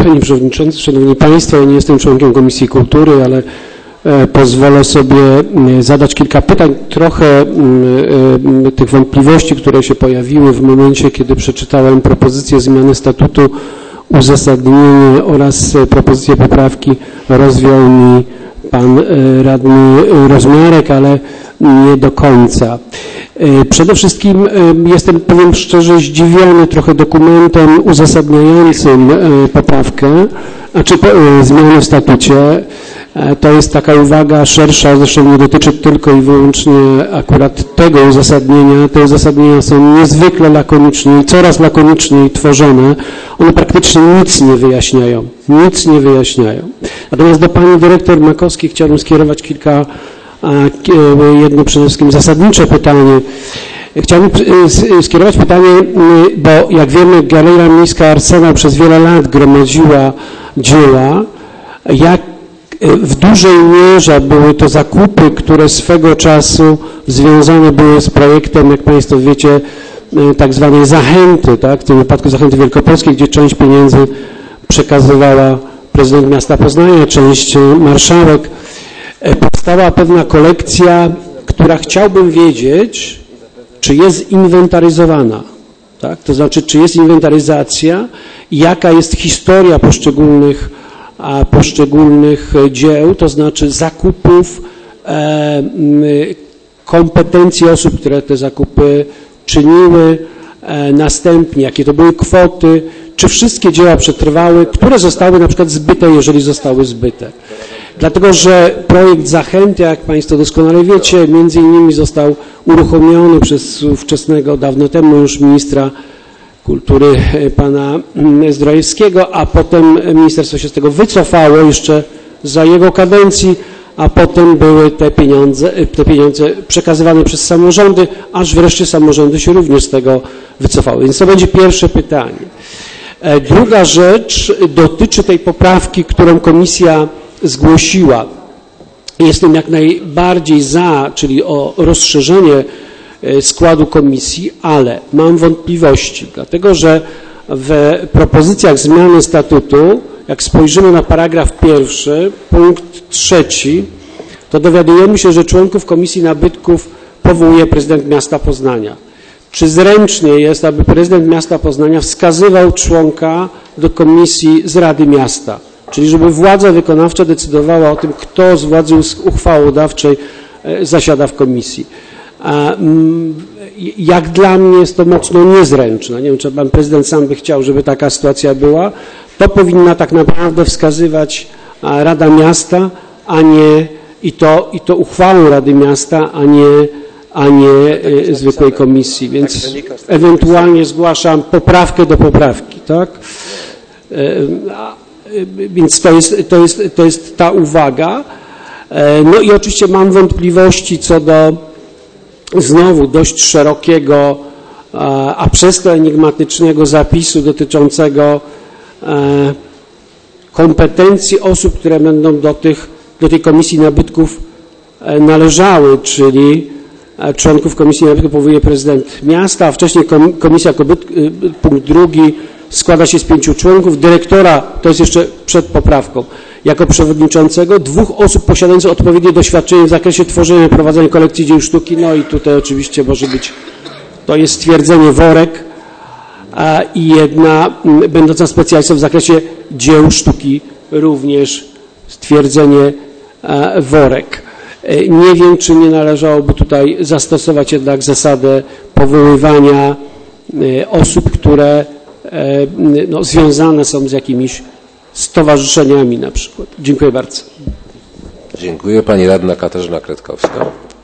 Panie Przewodniczący, Szanowni Państwo, ja nie jestem członkiem Komisji Kultury, ale pozwolę sobie zadać kilka pytań, trochę tych wątpliwości, które się pojawiły w momencie, kiedy przeczytałem propozycję zmiany statutu, uzasadnienie oraz propozycję poprawki rozwiał mi pan radny Rozmiarek, ale nie do końca. Przede wszystkim jestem, powiem szczerze, zdziwiony trochę dokumentem uzasadniającym poprawkę, zmianę w statucie. To jest taka uwaga szersza, zresztą nie dotyczy tylko i wyłącznie akurat tego uzasadnienia. Te uzasadnienia są niezwykle lakonicznie i coraz lakoniczniej tworzone. One praktycznie nic nie wyjaśniają. Nic nie wyjaśniają. Natomiast do pani dyrektor Makowskiej chciałbym skierować jedno przede wszystkim zasadnicze pytanie. Chciałbym skierować pytanie, bo jak wiemy, Galeria Miejska Arsenał przez wiele lat gromadziła dzieła. Jak w dużej mierze były to zakupy, które swego czasu związane były z projektem, jak Państwo wiecie, tak zwanej zachęty, tak? W tym wypadku zachęty wielkopolskiej, gdzie część pieniędzy przekazywała prezydent miasta Poznania, część marszałek. Powstała pewna kolekcja, która chciałbym wiedzieć, czy jest inwentaryzowana, tak? To znaczy, czy jest inwentaryzacja i jaka jest historia poszczególnych dzieł, to znaczy zakupów, kompetencji osób, które te zakupy czyniły, następnie jakie to były kwoty, czy wszystkie dzieła przetrwały, które zostały na przykład zbyte, jeżeli zostały zbyte. Dlatego, że projekt zachęty, jak Państwo doskonale wiecie, między innymi został uruchomiony przez ówczesnego, dawno temu już ministra kultury pana Zdrojewskiego, a potem ministerstwo się z tego wycofało jeszcze za jego kadencji, a potem były te pieniądze przekazywane przez samorządy, aż wreszcie samorządy się również z tego wycofały. Więc to będzie pierwsze pytanie. Druga rzecz dotyczy tej poprawki, którą komisja zgłosiła. Jestem jak najbardziej za, czyli o rozszerzenie składu komisji, ale mam wątpliwości, dlatego że w propozycjach zmiany statutu, jak spojrzymy na paragraf 1, punkt 3, to dowiadujemy się, że członków Komisji Nabytków powołuje prezydent miasta Poznania. Czy zręcznie jest, aby prezydent miasta Poznania wskazywał członka do komisji z Rady Miasta? Czyli żeby władza wykonawcza decydowała o tym, kto z władzy uchwałodawczej zasiada w komisji. Jak dla mnie jest to mocno niezręczne. Nie wiem, czy pan prezydent sam by chciał, żeby taka sytuacja była. To powinna tak naprawdę wskazywać Rada Miasta, a nie i to uchwałą Rady Miasta, a nie zwykłej komisji. Więc ewentualnie zgłaszam poprawkę do poprawki, tak? Więc to jest ta uwaga. No i oczywiście mam wątpliwości co do znowu dość szerokiego, a przez to enigmatycznego zapisu dotyczącego kompetencji osób, które będą do tej Komisji Nabytków należały, czyli członków Komisji Nabytków powołuje prezydent miasta, a wcześniej Komisja, punkt 2, składa się z 5 członków, dyrektora, to jest jeszcze przed poprawką, jako przewodniczącego, 2 osób posiadających odpowiednie doświadczenie w zakresie tworzenia i prowadzenia kolekcji dzieł sztuki, no i tutaj oczywiście może być, to jest stwierdzenie worek, i jedna będąca specjalistą w zakresie dzieł sztuki również stwierdzenie worek. Nie wiem, czy nie należałoby tutaj zastosować jednak zasadę powoływania osób, które związane są z jakimiś stowarzyszeniami na przykład. Dziękuję bardzo. Dziękuję. Pani radna Katarzyna Kretkowska.